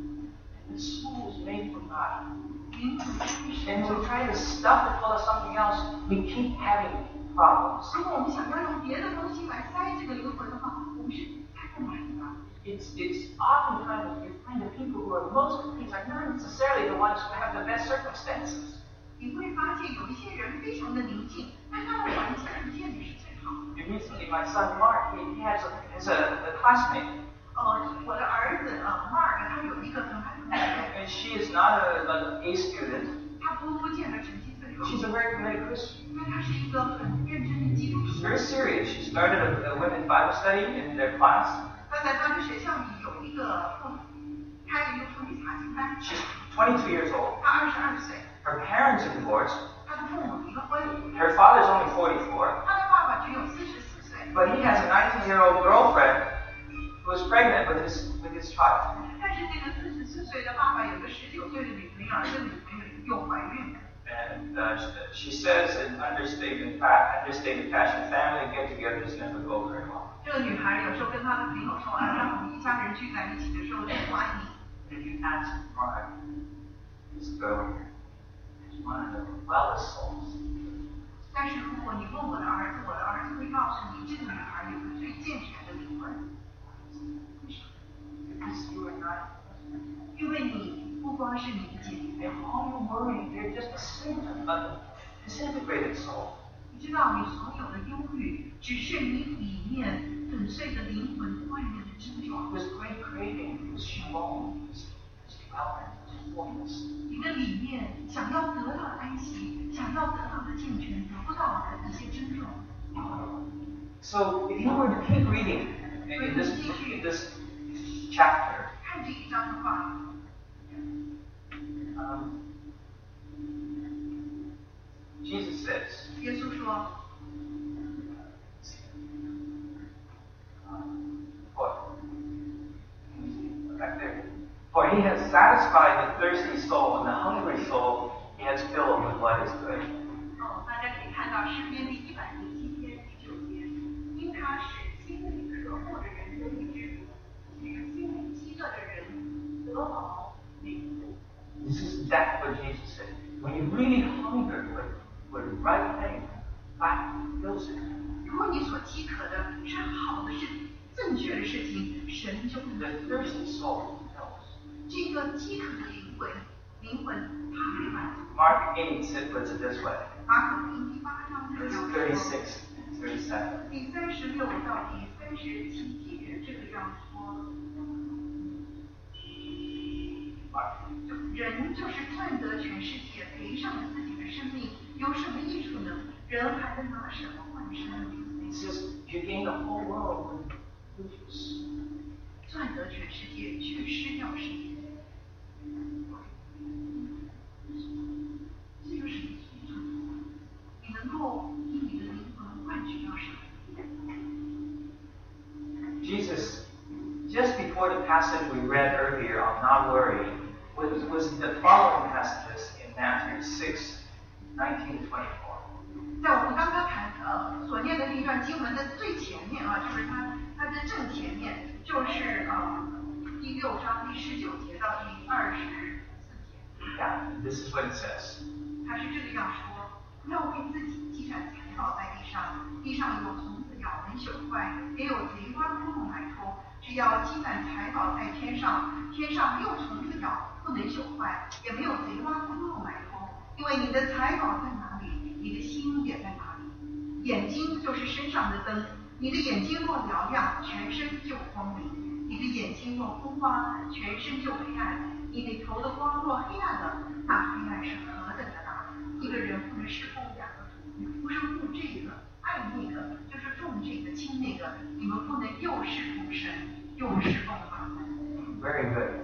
The soul is made for God. 灵魂是 And 神 we try to stuff it full of something else, we keep having problems. 如果我们想要用别的东西来塞这个灵魂的话，我们是塞不满的。 It's, it's oftentimes you find the people who are most complete are not necessarily the ones who have the best circumstances. 你会发现有一些人非常的宁静，但他的环境不见得是最好的。 And recently, my son Mark, he, he has, a, has a, a classmate, 呃，我的儿子呃 Mark 他有一个很好的朋友， and she is not a, an A student. 他不不见得成绩最优， She's a very committed Christian. 但他是一个很认真的基督 She's 徒。 very serious. She started a, a women's Bible study in their class. 他他在他的学校里有一个妇女，开了一个妇女查经班。 She's twenty-two years old. 她二十二岁。 Her parents are divorced. 她的父母离了婚。 Her father's only forty-four. 她的爸爸只有四十四岁。 But he has a nineteen-year-old girlfriend who is pregnant with his with his child. 但是这个四十四岁的爸爸有个十九岁的女朋友，这个女朋友又怀孕了。 And uh, she says in understated, understated fashion, family get-togethers never go very well. 这个女孩有时候跟她的朋友说：“啊，当我们一家人聚在一起的时候，就不安宁。” If you ask Mark, this girl is one of the wellest souls. 但是如果你问我的儿子，我的儿子会告诉你，这个女孩有个最健全的灵魂。 Because you are not. 因为你不光是你的姐妹， And all your worry, you're just a symptom of a disintegrated soul. 你知道你所有的忧虑，只是你里面粉碎的灵魂外面的症状。 This great craving, this shalom, this wellness, this fullness. 你的里面想要得到的安息，想要得到的健全，得不到的一些症状。 So if you were to keep reading in this in this chapter, 看这一章的话， um, Jesus says, 耶稣说。 For he has satisfied the thirsty soul, and the hungry soul he has filled with what is good. 哦，大家可以看到诗篇第一百零七篇第九节，因他使心里渴慕的人得以知足，使心里饥饿的人得饱美足。 This is exactly what Jesus said. When you really hunger for, for the right thing, God fills it. 如果你所饥渴的是好的事情、正确的事情，神就会 The thirsty soul fills. 这个饥渴的灵魂，灵魂它会满足。 Mark eight puts it this way. 马可福音第八章这 Verse 样说， thirty-six, thirty-seven. 第三十六到第三十七节这个样说， Mark. 人就是赚得全世界，赔上了自己的生命，有什么益处呢？人还能拿什么换生命？ It says you gain the whole world with riches. 赚得全世界，却失掉生命。这就是你所做的。你能够以你的灵魂换取到什么？ Jesus, just before the passage we read earlier on not worrying, was, was the following passages in Matthew six, nineteen to twenty-four. 在我们刚刚谈呃所念的那段经文的最前面啊，就是它它的正前面，就是呃第六章第十九节到第二十四节。 Yeah, this is what it says. 它是这个样说：不要为自己积攒财宝在地上，地上有虫子咬能朽坏，也有贼挖窟窿来偷。只要积攒财宝在天上，天上没有虫子咬，不能朽坏，也没有贼挖窟窿来偷。因为你的财宝在哪里，你的心也在哪里。眼睛就是身上的灯，你的眼睛若嘹亮，全身就光明；你的眼睛若昏花，全身就黑暗。你里头的光若黑暗了，那黑暗是何等的大！一个人不能侍奉两个主，不是护这个爱那个，就是重这个轻那个，你们不能又侍奉神，又侍奉法门。 Very good.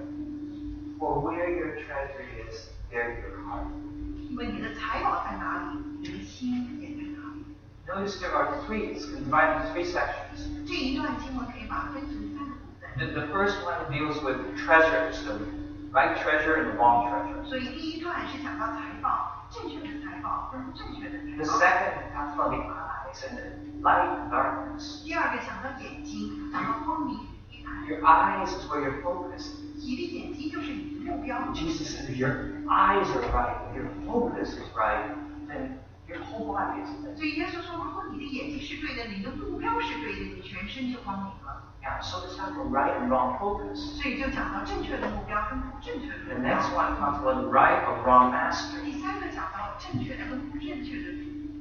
For where your treasure is, there your heart. 因为你的财宝在哪里，你的心也在哪里。 Notice there are three, it's divided into three sections. 这一段经文可以把它分成三个部分。 The, the first one deals with treasures, the right treasure and the wrong treasure. 所以第一段是讲到财宝，正确的财宝跟不正确的 The 财宝。 second talks about the eyes and the light and darkness. 第二个讲到眼睛，讲到光明与黑暗。 Your eyes is where your focus is. 你的眼睛就是你的目标。 Jesus said if your eyes are right, if your focus is right, then your whole body is lit. 所以耶稣说，如果你的眼睛是对的，你的目标是对的，你全身就光明了。 Yeah, so let's talk about right and wrong focus. 所以就讲到正确的目标跟不正确的 The 目标。 next one talks about the right or wrong master. 第三个讲到正确的跟不正确的。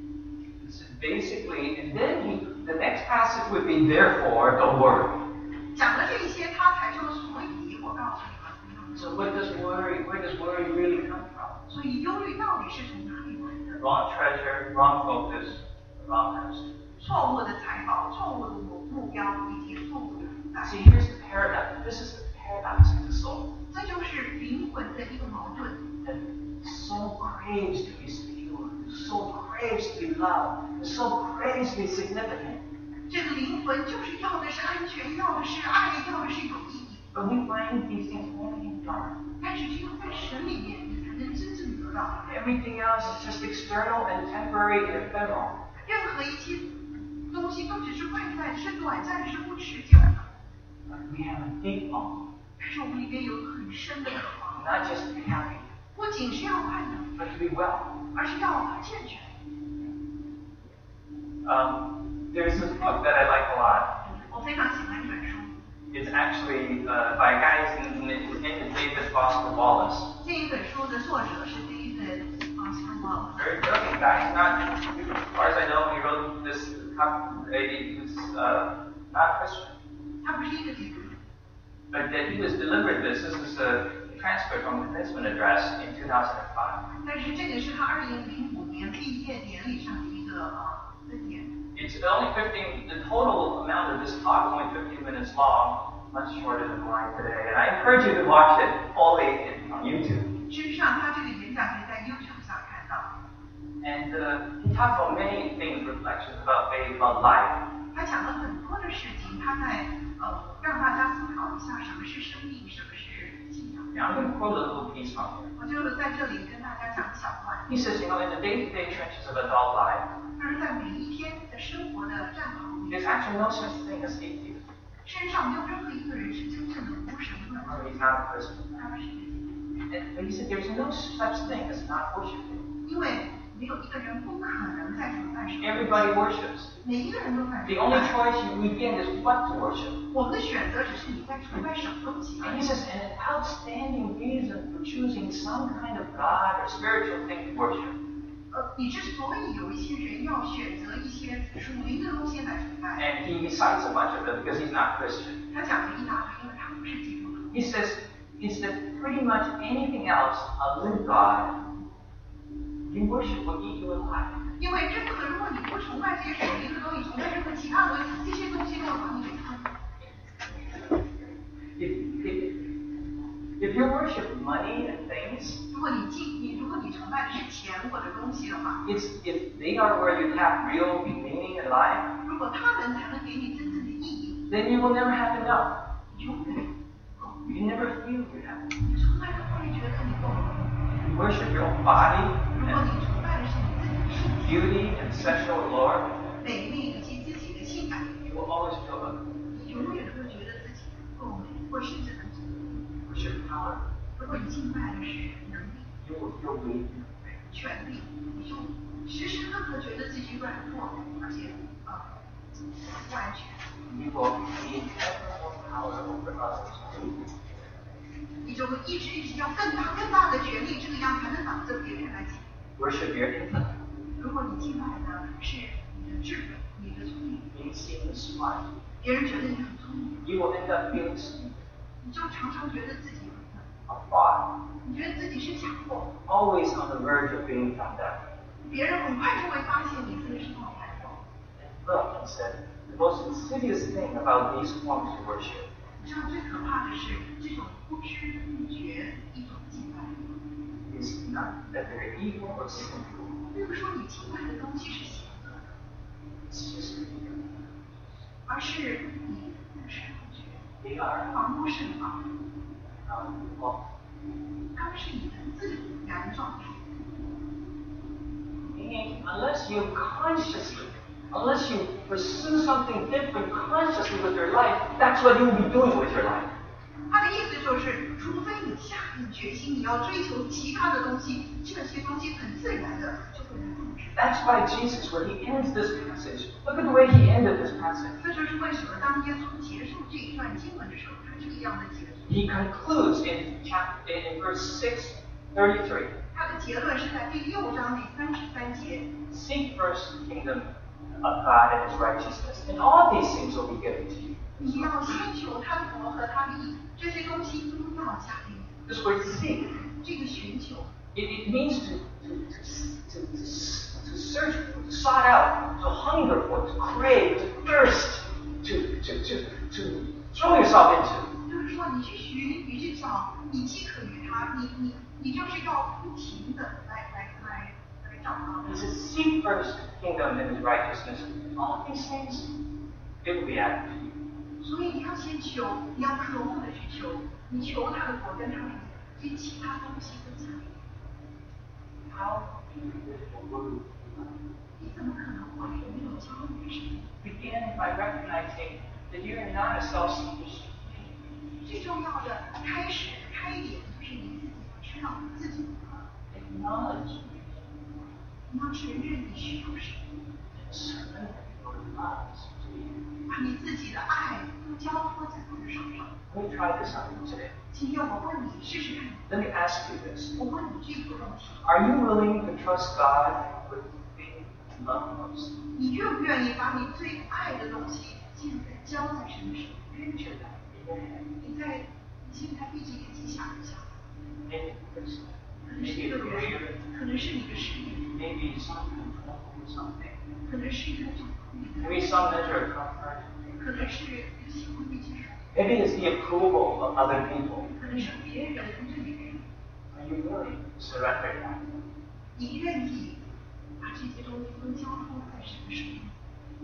This is basically, and then he, the next passage would be therefore, don't worry. 讲了这一些，他才说，所以我告诉你们不用。 So what does worry, where does worry really come from? 所以忧虑到底是从哪里来的？ Wrong treasure, wrong focus, wrong master. 错误的财宝、错误的目目标以及错误的负担。 拜。 See, here's the paradox. This is the paradox of the soul. 这就是灵魂的一个矛盾。 The soul craves to be secure. The soul craves to be loved. The soul craves to be significant. 这个灵魂就是要的是安全，要的是爱，要的是有意义。 But we find these things only in God. 但是只有在神里面，你才能真正得到。 Everything else is just external and temporary and ephemeral. 任何一切东西都只是外在，是短暂，是不持久的。 But we have a deep longing, 但是我们里面有很深的渴望， not just to be happy, 不仅是要快乐， but to be well. 而是要健全。 Um, there's this book that I like a lot. 我非常喜欢一本书， It's actually uh, by a guy named David Foster Wallace. 这一本书的作者是 David Foster Wallace。 Very brilliant guy. He's not, as far as I know, he wrote this. He was uh, not Christian, 他不是一个基督徒， but that he was delivered this. This is a transcript from the commencement address in two thousand five. 但是这个是他二零零五年毕业典礼上的一个呃分典。 It's only fifteen. The total amount of this talk is only fifteen minutes long, much shorter than mine today. And I encourage you to watch it fully on YouTube. 事实上，他这个演讲可以在 YouTube 上看到。 And uh, he talks about many things, reflections about faith, about life. 他讲了很多的事情，他在呃让大家思考一下什么是生命，什么是信仰。 Now I'm going to quote a little piece from here. 我就在这里跟大家讲小段。 He says, you know, in the day-to-day trenches of adult life, 但是在每一天的生活的战场里， there's actually no such thing as atheism. 身上没有任何一个人是真正的无神论， Or he's not a Christian. 他不是一个基督徒。 And- But he said, there's no such thing as not worshiping. 因为没有一个人不可能在崇拜神。 Everybody worships. 每一个人都在 The 崇 only 拜。 choice you begin is what to worship. 我们的选择只是你在崇拜什么东西。 And he says, an outstanding reason for choosing some kind of God or spiritual thing to worship 呃，你之所以有一些人要选择一些属灵的东西来崇拜， and he cites a bunch of them because he's not Christian. 他讲了一大堆，因为他不是基督徒。 He says, is that pretty much anything else other than God, you worship will eat you alive. 因为任何如果你不崇拜这些属灵的东西，崇拜任何其他东西，这些东西都要把你给吞。 If, if, if you worship money and things, 如果你敬你如果你崇拜的是钱或者东西的话， it's, if they are where you have real meaning in life, 如果他们才能给你真正的意义， then you will never have enough. 永远够。 You never feel you have enough. 你从来都不会觉得你够。 You worship your own body 如果 and 你崇拜的是你自己的身体、 beauty and sexual allure, 美丽以及自己的性感， you will always feel ugly. 你永远会觉得自己不够美，或甚至很丑。 Worship power, 如果你敬拜的是能力、 you will feel weak. 权力，你就时时刻刻觉得自己软弱，而且呃不安全。 You will need ever more power over others. 你就会一直一直要更大更大的权力，这个样才能挡着别人来敬。 Worship your intellect. 如果你敬拜的是你的智慧、你的聪明， You seem smart. 别人觉得你很聪明， You will end up feeling stupid, 你就常常觉得自己很笨， a fraud, 你觉得自己是假货， always on the verge of being found out. 别人很快就会发现你真的是冒牌货。 And look, he said, the most insidious thing about these forms of worship 你知道最可怕的是这种不知不觉一种敬拜， is not that they're evil or sinful. 并不是说你敬拜的东西是邪恶的， It's just that 而是你不知不觉 they are 防不胜防， um, well, 它们是你的自然状态。 meaning unless you consciously, unless you pursue something different consciously with your life, that's what you will be doing with your life. 他的意思就是，除非你下定决心，你要追求其他的东西，这些东西很自然的就会来控制。 That's why Jesus, when he ends this passage, look at the way he ended this passage. 这就是为什么当耶稣结束这一段经文的时候，他这个样的结束。 He concludes in chapter in verse six thirty-three. 他的结论是在第六章第三十三节。 Seek first the kingdom of God and his righteousness, and all these things will be given to you. 你要先求他的国和他的义，这些东西都要加给你。 This word seek, 这个寻求， it, it means to, to, to, to, to search for, to sought out, to hunger for, to crave, to thirst, to, to, to, to throw yourself into. 就是说，你去学与这叫你饥渴于他，你你你就是要不停的来来来来找他。 He says, seek first the kingdom and his righteousness. All these things, it will be added to you. 所以你要先求，你要渴慕的去求，你求他的国跟他的义，这些其他东西都加给你。 How can you live for word? 你怎么可能活出那种骄傲的生命？ Begin by recognizing that you're not a self-sufficient. 最重要的开始开点就是你自己知道自己， Acknowledge 你要承认你需要什么， and surrender your lives to you. 把你自己的爱都交托在他的手上。 Let me try this on you today. 今天我问你试试看， Let me ask you this. 我问你这个问题， Are you willing to trust God with the thing you love most? 你愿不愿意把你最爱的东西现在交在神的手，扔着的？ 你在你现在闭着眼睛想一想， Maybe it's 可能是一 maybe 个 a 人， career, 可能是你的事业， maybe some control over something, 可能是一个掌控你的， maybe some measure of comfort, 可能是一个喜欢被接受， maybe it's the approval of other people. 可能是别人对你的人。 Are you willing to surrender that? 你愿意把这些东西都交托在神的手里？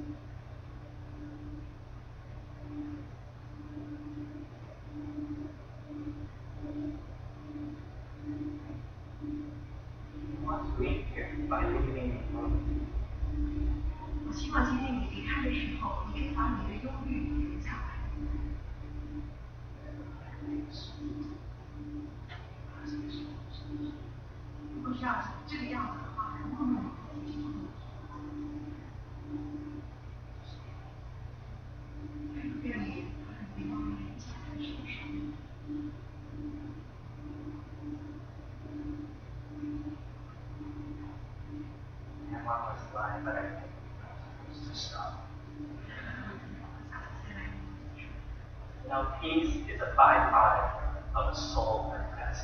You want to leave here by leaving your world. 我希望今天你离开的时候，你可以把你的忧虑留下来。如果是要这个样子的话，能不能解决这个问题？愿意把你的忧虑交在神手上。 And one was lying, but I think it's to stop. You know, peace is a byproduct of a soul at rest.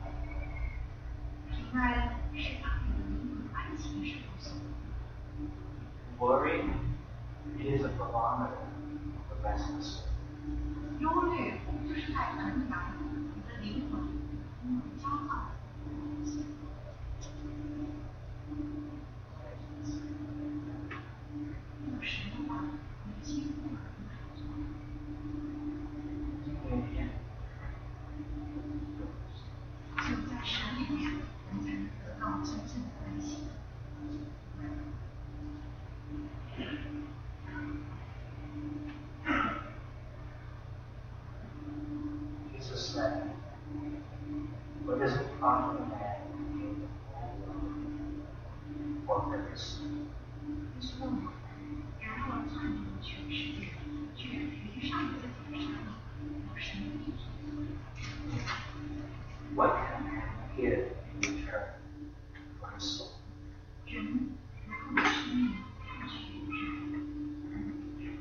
平安是当你的灵魂安息的时候所。 Worry is a barometer of a restless soul. 忧虑就是在衡量你的灵魂，你的焦躁。 有神的话，你几乎很难做。 只有在神里面，你才能得到真正的安息。 Jesus said, what does it profit a man for purpose? 耶稣问我，然后赚得全世界，却赔上自己的生命，有什么意义？ What can man give in return for his soul? 人然后的生命换取人。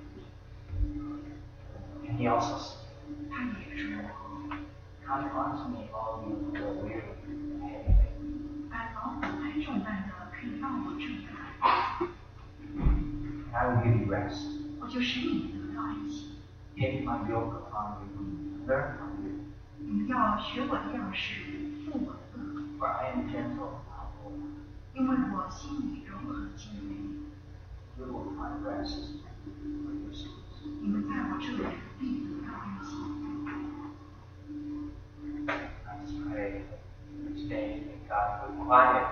And he also said, 他也说， come unto me, all you who are weary and heavy laden, 把劳苦担重担的可以到我这里来， and I will give you rest. 我就使你得到安息。 Take my yoke upon you and learn from me, 你们要学我的样式，负我的恶， for I am gentle and humble. 因为我心里柔和谦卑。 You will find rest for your souls. 你们在我这里必得到安息。 I just pray each day that God would quiet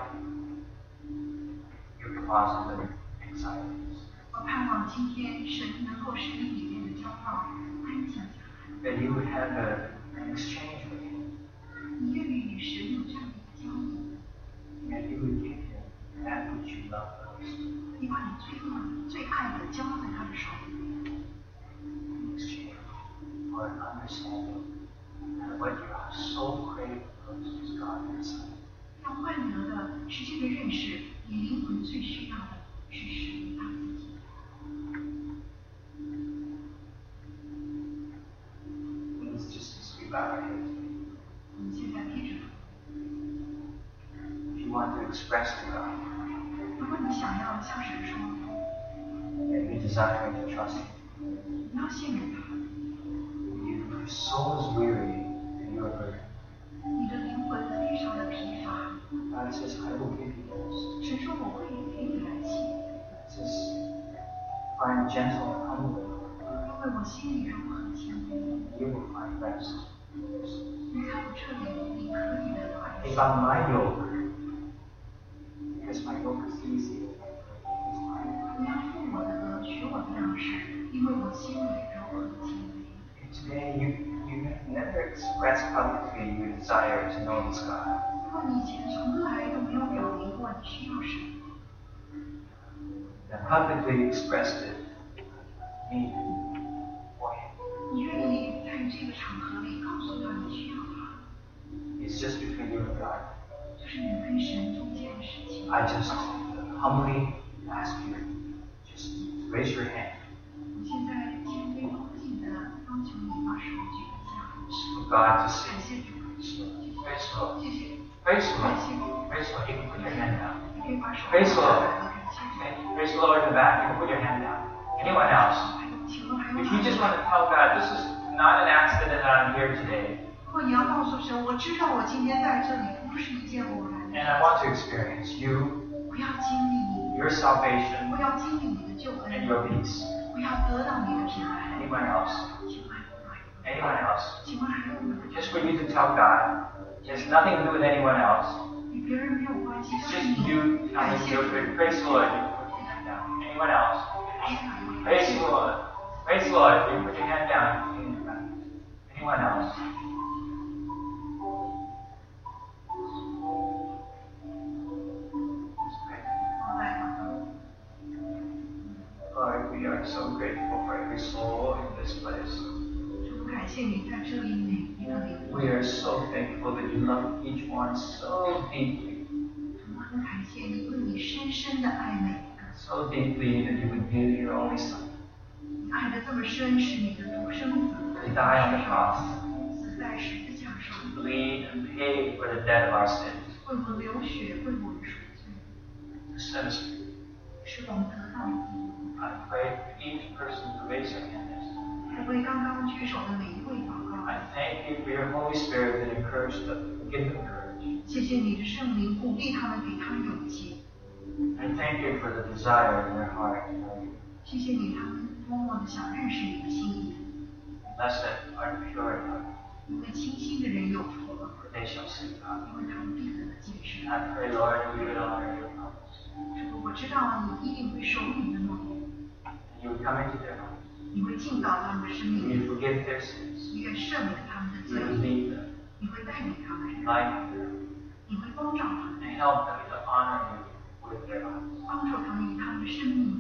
your positive anxieties, 我盼望今天神能够使你里面的骄傲安静下来。 that you would have a, an exchange with Him, 你愿意与神有这样的一个交易， and you would give Him that which you love most 你把你最爱、最爱的交在他的手里， in exchange for an understanding that what you are so craving most is God Himself. 要换得的是这个认识，你灵魂最需要的是神他自己。 Please just as we bow our heads, 我们现在闭着头， if you want to express to God 如果你想要向神说， that you desire to trust Him, 你要信任他， you Your soul is weary and you are burdened. 你的灵魂非常的疲乏。 God says, I will give you rest. 神说我会给你安息。 It says, if I am gentle and humble, 因为我心里柔和谦卑， you will find rest. 你在我这里，你可以得到安息。 Take on my yoke, because my yoke is easy and my burden is light. 你要负我的恶，取我的样式，因为我心里柔和谦卑。 Today, you, you have never expressed publicly your desire to know this God. 如果你以前从来都没有表明过你需要什么， You have publicly expressed it, need for Him. 你愿意在这个场合里告诉他你需要他， It's just between you and God. 就是你跟神中间的事情。 I just humbly ask you, just raise your hand. 我现在谦卑恭敬的要求你把手举起来。 For God to 感 see. 谢主， Praise the Lord. 谢谢， Praise the 感 Lord. 谢主， Praise the Lord. You can put your hand down. 你可以把手 Praise 举起 the 来 Lord. 了，感谢主。 Okay. Praise the Lord in the back. You can put your hand down. Anyone else? 还有，请问还有 If 哪 you just 位？ want to tell God, this is not an accident that I'm here today, 如果你要告诉神，我知道我今天在这里不是一件偶然的 and I want to experience you, 我要经历你， your salvation, 我要经历你的救 and 恩， your peace. 我要得到你的平安。 Anyone else? 请问还有， Anyone else? 请问还有哪位？ Just for you to tell God. It has nothing to do with anyone else. 与别人没有关系， It's 就是 just 你 you 感 telling 谢 your 主。 praise. Praise the Lord. You put your hand down. Anyone else? 还有哪位？ Praise the Lord. Praise the Lord. You put your hand down. Anyone else? Lord, we are so grateful for every soul in this place. 主，感谢你在这里每一个灵 We are so thankful that you love each one so deeply, 主，很感谢你为你深深的爱每一个， so deeply that you would give your only Son 你爱的这么深，是你的独生子 to die on the cross, 死在十字架上， to bleed and pay for the debt of our sins, 为我流血，为我们赎罪， to set us free. 使我们得到义。 I pray for each person who raised their hand. 我为刚刚举手的每一位祷告， I thank you for your Holy Spirit that encouraged them, give them courage. 谢谢你的圣灵鼓励他们，给他们勇气。 I thank you for the desire in their heart to know you. 谢谢你，他们多么的想认识你的心意。 Blessed are the pure in heart, 因为清心的人有福了， for they shall see God. 因为他们必得见神。 I pray, Lord, that you would honor your promise, 主，我知道你一定会守你的诺言， and you would come into their hearts, 你会进到他们的生 and 命 you 里， would forgive their sins, 你愿赦免他们的 you 罪 would 孽， lead them, 你会带领他们， guide them, 你会光照他们， and help them to honor you with their lives. 帮助他们以他们的生命